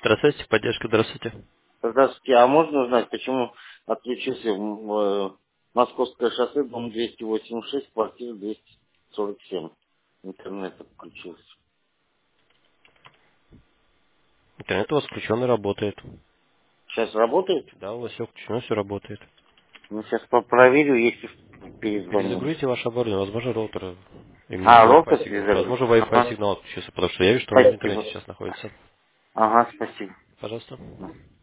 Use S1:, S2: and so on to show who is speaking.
S1: Здравствуйте, поддержка, здравствуйте.
S2: Здравствуйте, а можно узнать, почему отключился Московское шоссе, дом 286, квартира 247? Интернет отключился.
S1: Интернет у вас включен и работает.
S2: Сейчас работает?
S1: Да, у вас все включено, все работает.
S2: Ну, сейчас проверю, если перезвоню.
S1: Перезагрузите ваше оборудование, возможно, роутер, именно
S2: А,
S1: Wi-Fi
S2: роутер
S1: сигнал.
S2: перезагрузил?
S1: Возможно, Wi-Fi
S2: Ага,
S1: сигнал отключился, потому что я вижу, что он в интернете
S2: спасибо.
S1: сейчас находится.
S2: Ага, спасибо.
S1: Пожалуйста.